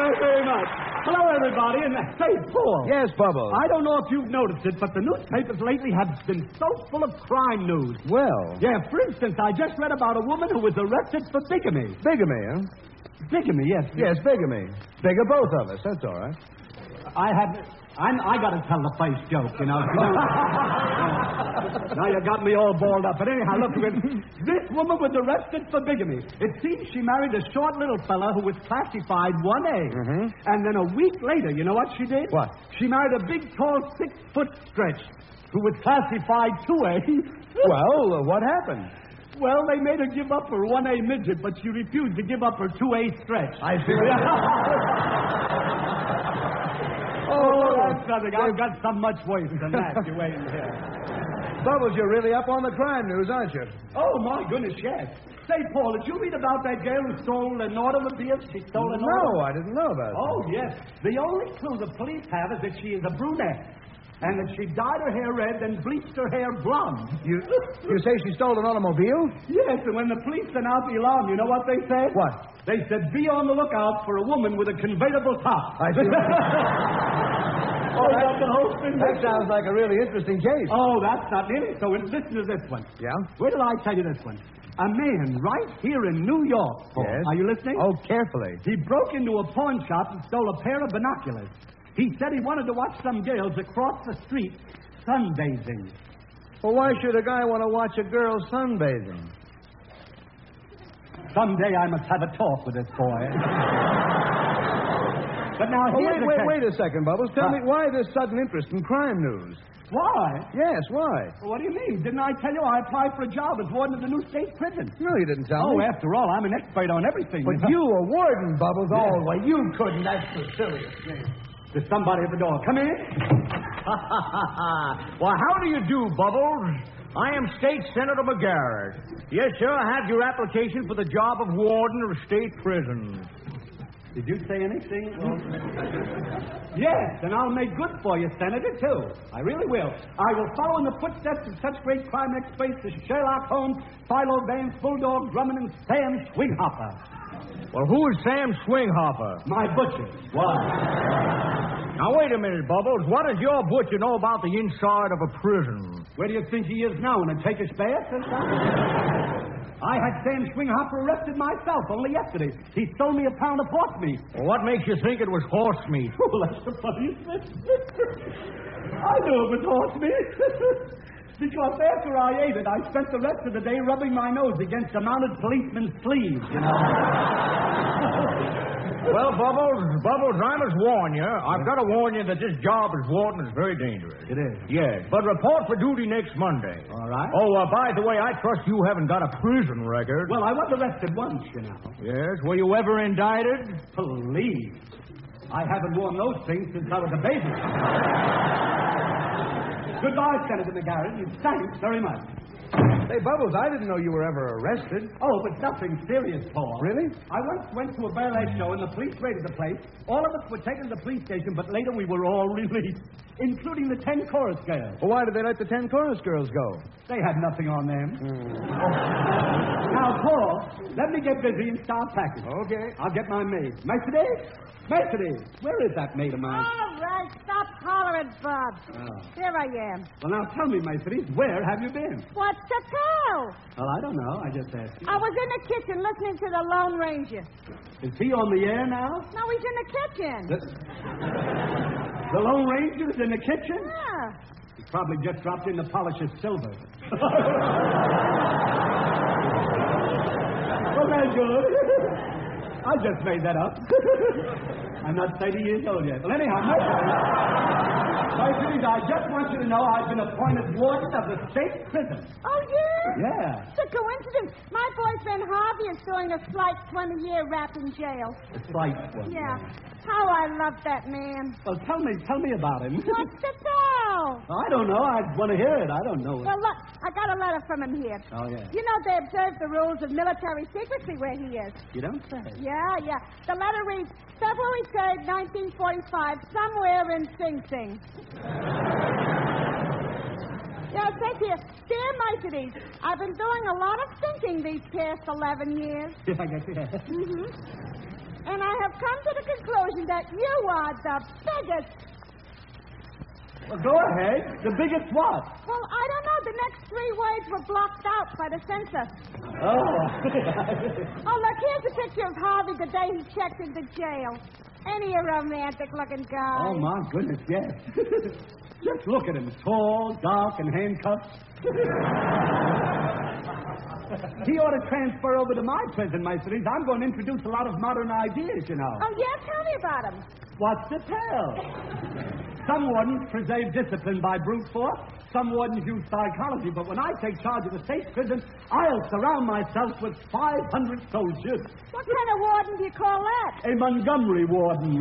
you very much. Hello, everybody. And say, Paul. Yes, Bubbles. I don't know if you've noticed it, but the newspapers lately have been so full of crime news. Well. Yeah, for instance, I just read about a woman who was arrested for bigamy. Bigamy, huh? Bigamy, yes. Yes, bigamy. Bigger both of us. That's all right. I got to tell the face joke, you know. Now you got me all balled up. But anyhow, look, this woman was arrested for bigamy. It seems she married a short little fella who was classified 1A. Mm-hmm. And then a week later, you know what she did? What? She married a big, tall, 6-foot stretch who was classified 2A. Well, what happened? Well, they made her give up her 1A midget, but she refused to give up her 2A stretch. I see. Oh, that's nothing. I've got some much worse than that. You wait and hear. Bubbles, you're really up on the crime news, aren't you? Oh, my goodness, yes. Say, Paul, did you read about that girl who stole an automobile? She stole an automobile? No, I didn't know about that. Oh, yes. The only clue the police have is that she is a brunette. And that she dyed her hair red and bleached her hair blonde. You say she stole an automobile? Yes, and when the police sent out the alarm, you know what they said? What? They said, be on the lookout for a woman with a convertible top. I see. Oh, that's the whole thing. That sounds like a really interesting case. Oh, that's not nearly so. Listen to this one. Yeah? Wait till I tell you this one. A man right here in New York, Paul. Yes? Are you listening? Oh, carefully. He broke into a pawn shop and stole a pair of binoculars. He said he wanted to watch some girls across the street sunbathing. Well, why should a guy want to watch a girl sunbathing? Someday I must have a talk with this boy. But now, wait a second, Bubbles. Tell me, why this sudden interest in crime news? Why? Yes, why? Well, what do you mean? Didn't I tell you I applied for a job as warden of the new state prison? No, you didn't tell Oh, me. after all, I'm an expert on everything. But you a warden, Bubbles. Yeah. Oh, well, you couldn't. That's the silliest thing. There's somebody at the door. Come in. Well, how do you do, Bubbles? I am State Senator McGarrett. Yes, sir, I have your application for the job of warden of state prison. Did you say anything? Yes, and I'll make good for you, Senator, too. I really will. I will follow in the footsteps of such great crime experts as Sherlock Holmes, Philo Vance, Bulldog Drummond, and Sam Swinghopper. Well, who is Sam Swinghopper? My butcher. Why? Now, wait a minute, Bubbles. What does your butcher know about the inside of a prison? Where do you think he is now? In a Turkish bath or something? I had Sam Swinghopper arrested myself only yesterday. He stole me a pound of horse meat. Well, what makes you think it was horse meat? Oh, that's the funniest thing. I knew it was horse meat. Because after I ate it, I spent the rest of the day rubbing my nose against a mounted policeman's sleeves, you know. Well, Bubbles, I must warn you. I've got to warn you that this job as warden is very dangerous. It is? Yes, but report for duty next Monday. All right. Oh, by the way, I trust you haven't got a prison record. Well, I was arrested once, you know. Yes, were you ever indicted? Please. I haven't worn those things since I was a baby. Goodbye, Senator McGarrett. Thanks very much. Hey, Bubbles, I didn't know you were ever arrested. Oh, but nothing serious, Paul. Really? I once went to a burlesque show and the police raided the place. All of us were taken to the police station, but later we were all released, including the 10 chorus girls. Well, why did they let the 10 chorus girls go? They had nothing on them. Now, Paul, let me get busy and start packing. Okay. I'll get my maid. Mercedes? Mercedes, where is that maid of mine? All right, stop hollering, Bob. Oh. Here I am. Well, now tell me, Mercedes, where have you been? What's the call? Well, I don't know. I just asked you. I was in the kitchen listening to the Lone Ranger. Is he on the air now? No, he's in the kitchen. The Lone Ranger is in the kitchen? Yeah. He probably just dropped in to polish his silver. Well, very good. I just made that up. I'm not 30 years old yet. Well, anyhow, Mercedes, I just want you to know I've been appointed warden of the state prison. Oh, yeah? Yeah. It's a coincidence. My boyfriend Harvey is doing a slight 20-year rap in jail. A slight one. Yeah. How I love that man. Well, tell me about him. What's the tell? I don't know. I want to hear it. I don't know. Well, look, I got a letter from him here. Oh, yeah. You know they observe the rules of military secrecy where he is. You don't say. Yeah. The letter reads, February 3rd, 1945, somewhere in Sing Sing. Yeah, it says here, Dear Mercedes, I've been doing a lot of thinking these past 11 years. I guess, yeah. And I have I've come to the conclusion that you are the biggest. Well, go ahead. The biggest what? Well, I don't know. The next 3 words were blocked out by the censor. Oh. Oh, look, here's a picture of Harvey the day he checked into jail. Ain't he a romantic-looking guy? Oh, my goodness, yes. Just look at him. Tall, dark, and handcuffed. He ought to transfer over to my prison, Maestries. I'm going to introduce a lot of modern ideas, you know. Oh, yeah? Tell me about him. What's to tell? Some wardens preserve discipline by brute force. Some wardens use psychology. But when I take charge of the state prison, I'll surround myself with 500 soldiers. What kind of warden do you call that? A Montgomery warden.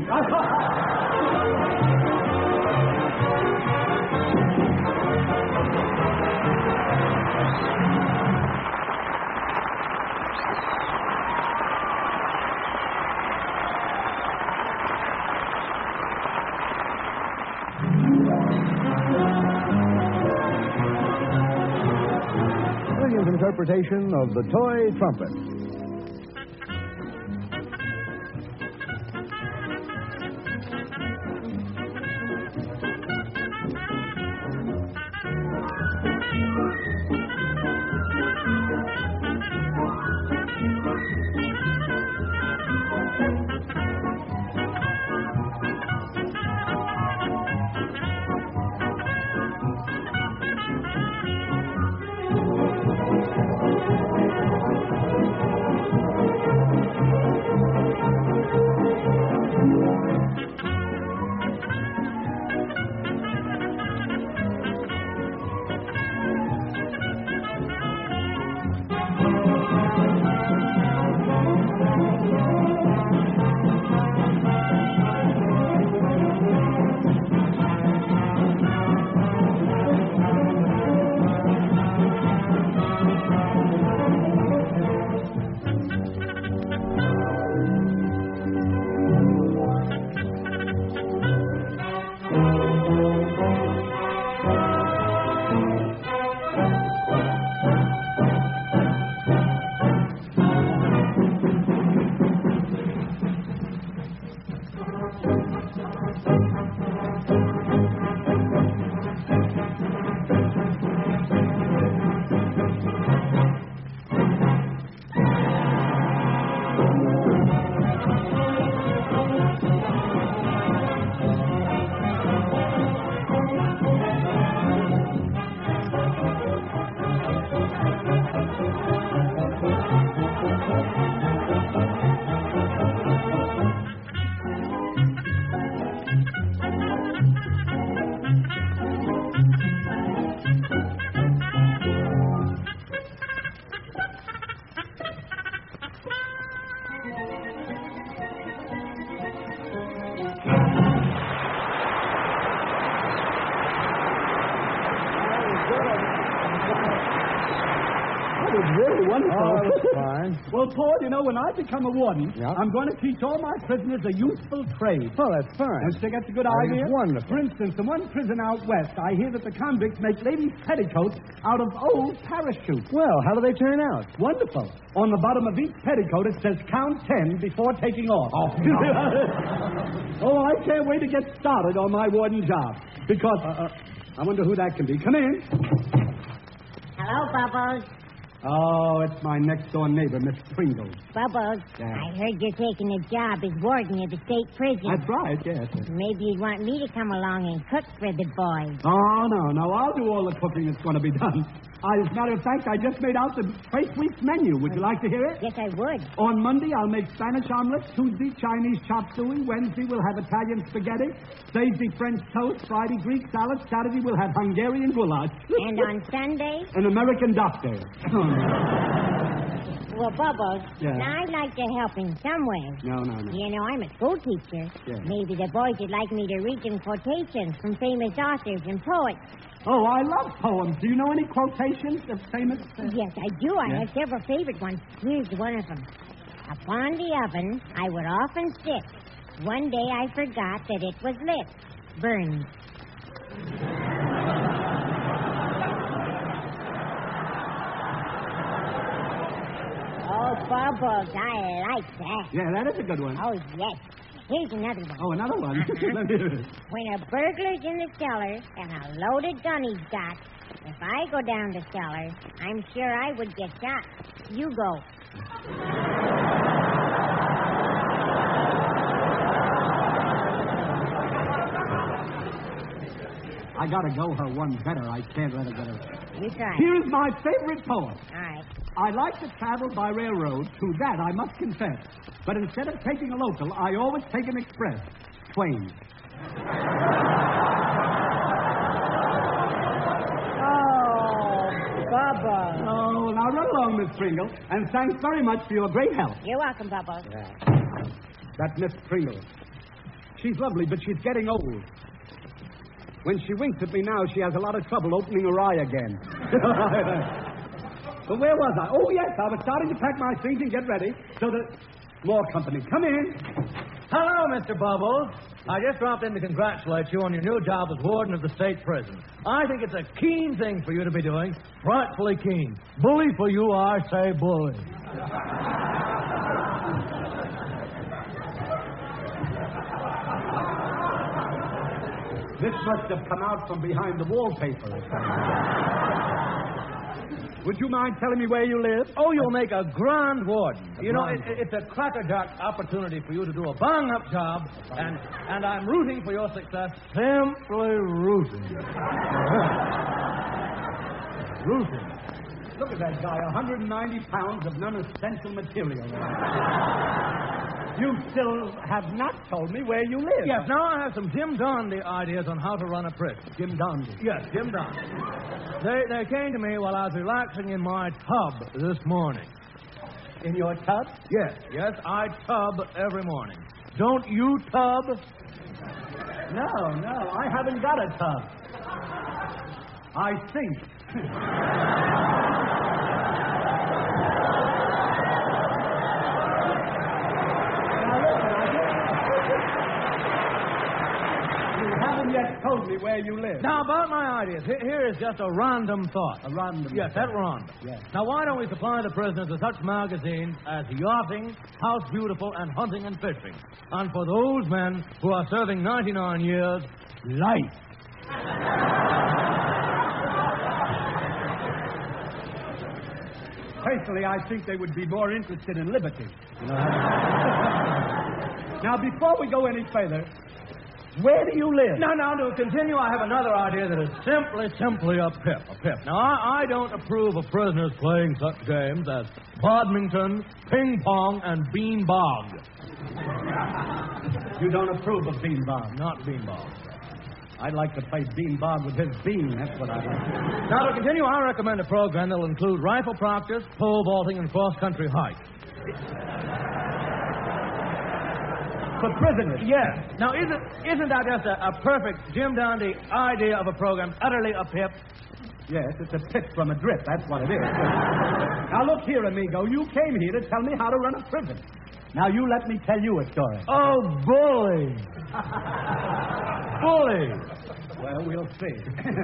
William's interpretation of the toy trumpet. wonderful. Oh, that's fine. Well, Paul, you know, when I become a warden, Yeah. I'm going to teach all my prisoners a useful trade. Oh, that's fine. Don't you think that's a good That idea? is wonderful. For instance, in one prison out west, I hear that the convicts make ladies' petticoats out of old parachutes. Well, how do they turn out? Wonderful. On the bottom of each petticoat, it says count 10 before taking off. Oh, Oh, I can't wait to get started on my warden job. Because, I wonder who that can be. Come in. Hello, Bubbles. Oh, it's my next-door neighbor, Miss Pringles. Bubbles, Yeah. I heard you're taking a job as warden of the state prison. That's right, yes. Maybe you'd want me to come along and cook for the boys. Oh, no. I'll do all the cooking that's going to be done. As a matter of fact, I just made out the first week's menu. Would you like to hear it? Yes, I would. On Monday, I'll make Spanish omelets. Tuesday, Chinese chop suey. Wednesday, we'll have Italian spaghetti. Thursday, French toast. Friday, Greek salad. Saturday, we'll have Hungarian goulash. And on Sunday? An American doctor. Well, Bubbles, Yeah. now I'd like to help in some way. No. You know, I'm a school teacher. Yeah. Maybe the boys would like me to read them quotations from famous authors and poets. Oh, I love poems. Do you know any quotations of famous... Yes, I do. I Yeah. have several favorite ones. Here's one of them. Upon the oven I would often sit. One day I forgot that it was lit. Burns. Oh, Bubbles, I like that. Yeah, that is a good one. Oh, yes. Here's another one. Oh, another one. Let me hear it. When a burglar's in the cellar and a loaded gun he's got, if I go down the cellar, I'm sure I would get shot. You go. I gotta go her one better. I can't let her get her. You try. Here's my favorite poem. All right. I like to travel by railroad. To that I must confess. But instead of taking a local, I always take an express. Twain. Oh, Bubbles. Oh, now run along, Miss Pringle. And thanks very much for your great help. You're welcome, Bubbles. That Miss Pringle. She's lovely, but she's getting old. When she winks at me now, she has a lot of trouble opening her eye again. But where was I? Oh, yes, I was starting to pack my things and get ready so that... More company. Come in. Hello, Mr. Bubbles. I just dropped in to congratulate you on your new job as warden of the state prison. I think it's a keen thing for you to be doing. Frightfully keen. Bully for you, I say bully. This must have come out from behind the wallpaper. Would you mind telling me where you live? Oh, you'll make a grand warden. You know, it's a cracker-jack opportunity for you to do a bang-up job, and I'm rooting for your success. Simply rooting. Rooting. Look at that guy, 190 pounds of non-essential material. You still have not told me where you live. Yes, now I have some Jim Dondy ideas on how to run a prison. Jim Dondy. Yes, Jim Dondy. They came to me while I was relaxing in my tub this morning. In your tub? Yes, I tub every morning. Don't you tub? No, I haven't got a tub. I sink. Yet told me where you live. Now, about my ideas, here is just a random thought. A random Yes, thought. at random. Yes. Now, why don't we supply the prisoners with such magazines as Yachting, House Beautiful, and Hunting and Fishing? And for those men who are serving 99 years, life. Personally, I think they would be more interested in liberty. You know? Now, before we go any further, where do you live? Now, to continue, I have another idea that is simply a pip. Now, I don't approve of prisoners playing such games as badminton, ping pong, and beanbag. You don't approve of beanbag? Not beanbag. I'd like to play beanbag with his bean. That's what I'd like. Now, to continue, I recommend a program that will include rifle practice, pole vaulting, and cross-country hike. For prisoners? Yes. Now, isn't that just a perfect Jim Dondy idea of a program, utterly a pip? Yes, it's a pip from a drip. That's what it is. Now, look here, amigo. You came here to tell me how to run a prison. Now, you let me tell you a story. Oh, bully. Bully. Well, we'll see.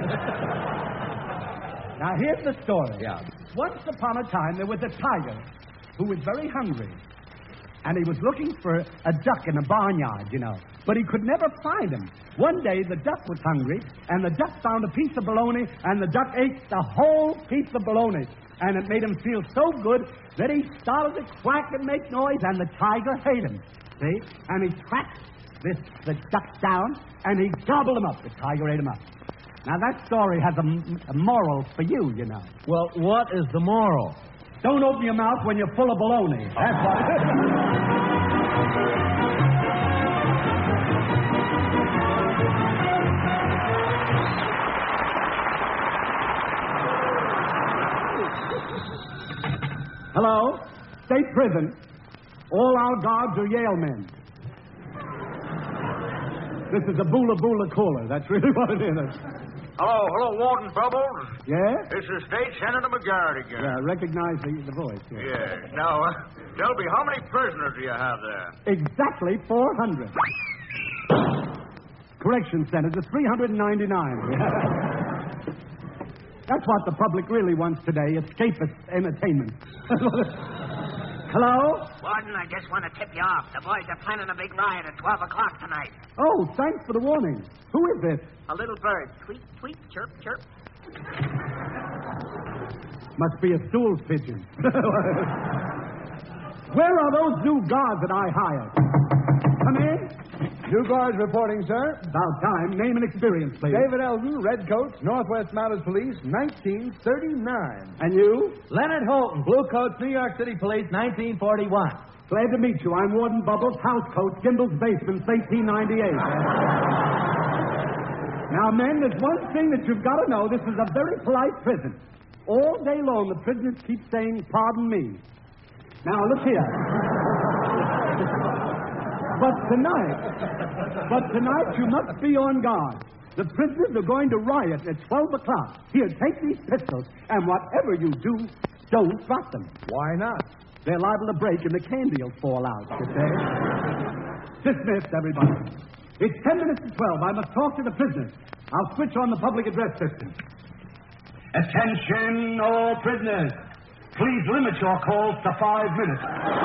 Now, here's the story. Yeah. Once upon a time, there was a tiger who was very hungry. And he was looking for a duck in a barnyard, you know. But he could never find him. One day, the duck was hungry, and the duck found a piece of bologna, and the duck ate the whole piece of bologna. And it made him feel so good that he started to quack and make noise, and the tiger ate him. See? And he tracked the duck down, and he gobbled him up. The tiger ate him up. Now, that story has a moral for you, you know. Well, what is the moral? Don't open your mouth when you're full of bologna. That's what it is. Hello? State prison. All our guards are Yale men. This is a Boola Boola cooler. That's really what it is. Hello, Warden Bubbles. Yeah? This is State Senator McGarrett again. Yeah, I recognize the voice. Yeah. Yes. Now, Delby, how many prisoners do you have there? Exactly 400. Correction, Senator, 399. That's what the public really wants today, escapist entertainment. Hello? Warden, I just want to tip you off. The boys are planning a big riot at 12 o'clock tonight. Oh, thanks for the warning. Who is this? A little bird. Tweet, tweet, chirp, chirp. Must be a stool pigeon. Where are those new guards that I hired? Come in. New guards reporting, sir. About time. Name and experience, please. David Eldon, Redcoats, Northwest Mounted Police, 1939. And you? Leonard Holton, Blue Coats, New York City Police, 1941. Glad to meet you. I'm Warden Bubbles, house coach, Gimbel's Basement, 1898. Now, men, there's one thing that you've got to know. This is a very polite prison. All day long, the prisoners keep saying, pardon me. Now, look here. But tonight you must be on guard. The prisoners are going to riot at 12 o'clock. Here, take these pistols, and whatever you do, don't drop them. Why not? They're liable to break, and the candy will fall out, you say. Dismissed, everybody. It's 10 minutes to 12. I must talk to the prisoners. I'll switch on the public address system. Attention, all prisoners. Please limit your calls to 5 minutes.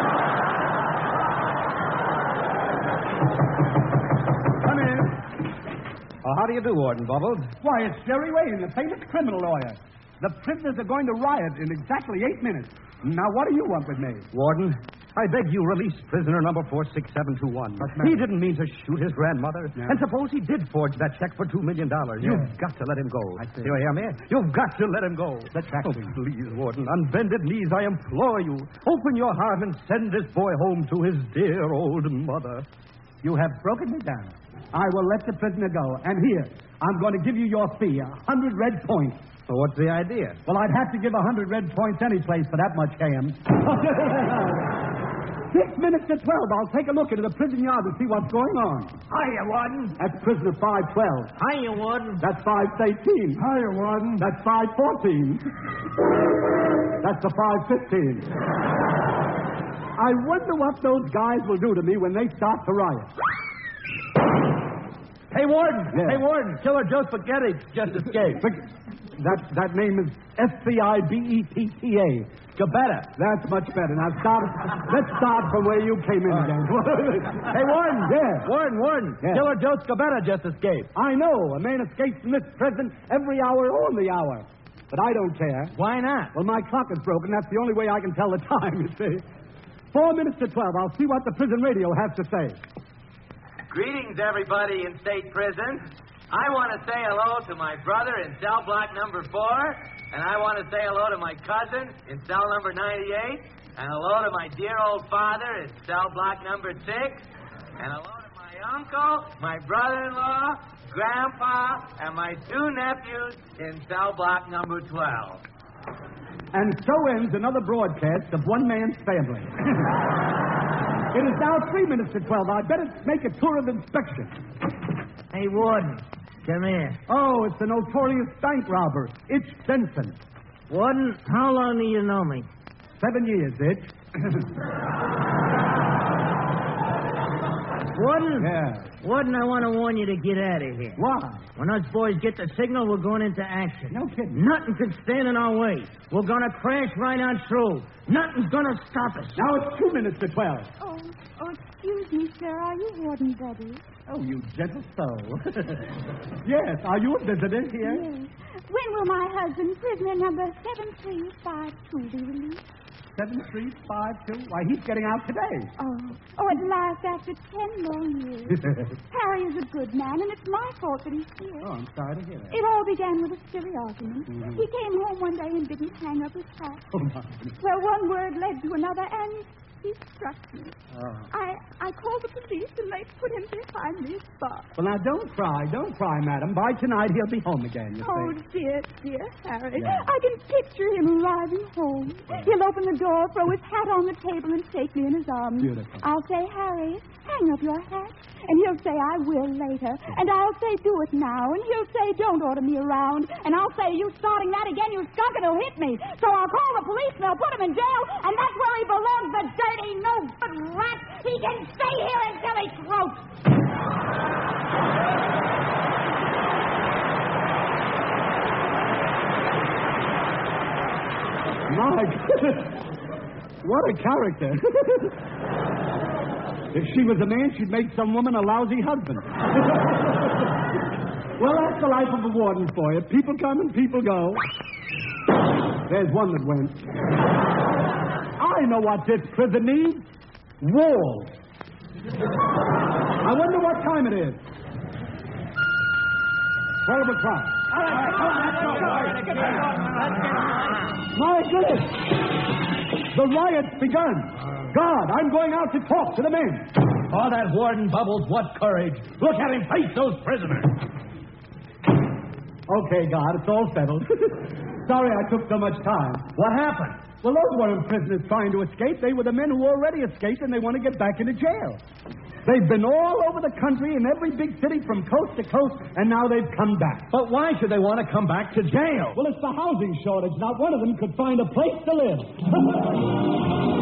Come in. Oh, how do you do, Warden Bubbles? Why, it's Jerry Wayne, the famous criminal lawyer. The prisoners are going to riot in exactly 8 minutes. Now, what do you want with me? Warden, I beg you release prisoner number 46721. He didn't mean to shoot his grandmother. No. And suppose he did forge that check for $2 million. You've got to let him go. I see. You hear me? You've got to let him go. Let's back Oh, to him. please, Warden, on bended knees, I implore you. Open your heart and send this boy home to his dear old mother. You have broken me down. I will let the prisoner go. And here, I'm going to give you your fee, 100 red points. So what's the idea? Well, I'd have to give 100 red points any place for that much ham. 6 minutes to 12. I'll take a look into the prison yard to see what's going on. Hiya, Warden. That's prisoner 512. Hiya, Warden. That's 518. Hiya, Warden. That's 514. That's the 515. I wonder what those guys will do to me when they start to riot. Hey, Warden. Yeah. Hey, Warden. Killer Joe Spaghetti just escaped. That name is Spibetta. Gabetta. That's much better. Now, let's start from where you came in again. Hey, Warden. Yeah. Warden. Yeah. Killer Joe Scabetta just escaped. I know. A man escapes from this prison every hour on the hour. But I don't care. Why not? Well, my clock is broken. That's the only way I can tell the time, you see. 4 minutes to 12. I'll see what the prison radio has to say. Greetings, everybody in state prison. I want to say hello to my brother in cell block number 4, and I want to say hello to my cousin in cell number 98, and hello to my dear old father in cell block number 6, and hello to my uncle, my brother-in-law, grandpa, and my 2 nephews in cell block number 12. And so ends another broadcast of one man's family. It is now 3 minutes to 12. I'd better make a tour of inspection. Hey, Warden. Come here. Oh, it's the notorious bank robber, Itch Benson. Warden, how long do you know me? 7 years, Itch. Warden? Yeah. Warden, I want to warn you to get out of here. Why? When us boys get the signal, we're going into action. No kidding. Nothing can stand in our way. We're going to crash right on through. Nothing's going to stop us. Now it's 2 minutes to 12. Oh, excuse me, sir. Are you Warden Betty? Oh, you gentle soul. Yes. Are you a visitor here? Yes. When will my husband, prisoner number 7352, be released? 7352? Why, he's getting out today. Oh, at last, after 10 long years. Harry is a good man, and it's my fault that he's here. Oh, I'm sorry to hear that. It all began with a silly argument. He came home one day and didn't hang up his hat. Oh, my. Well, one word led to another, and he struck me. Oh. I called the police, and they put him behind this bar. Well, now, don't cry, madam. By tonight, he'll be home again, you Oh, see. dear Harry. Yeah. I can picture him arriving home. He'll open the door, throw his hat on the table, and take me in his arms. Beautiful. I'll say, Harry, hang up your hat. And he'll say, I will later. And I'll say, do it now. And he'll say, don't order me around. And I'll say, you starting that again, you skunk, and he'll hit me. So I'll call the police, and they'll put him in jail, and that's where he belongs, the dirty, no-good rat. He can stay here until he croaks. My goodness. What a character. If she was a man, she'd make some woman a lousy husband. Well, that's the life of a warden for you. People come and people go. There's one that went. I know what this prison needs. Walls. I wonder what time it is. 12 o'clock. All right, come on, let's go. My goodness! The riot's begun. God, I'm going out to talk to the men. Oh, that warden, Bubbles, what courage. Look at him face those prisoners. Okay, God, it's all settled. Sorry I took so much time. What happened? Well, those weren't prisoners trying to escape. They were the men who already escaped, and they want to get back into jail. They've been all over the country in every big city from coast to coast, and now they've come back. But why should they want to come back to jail? Well, it's the housing shortage. Not one of them could find a place to live.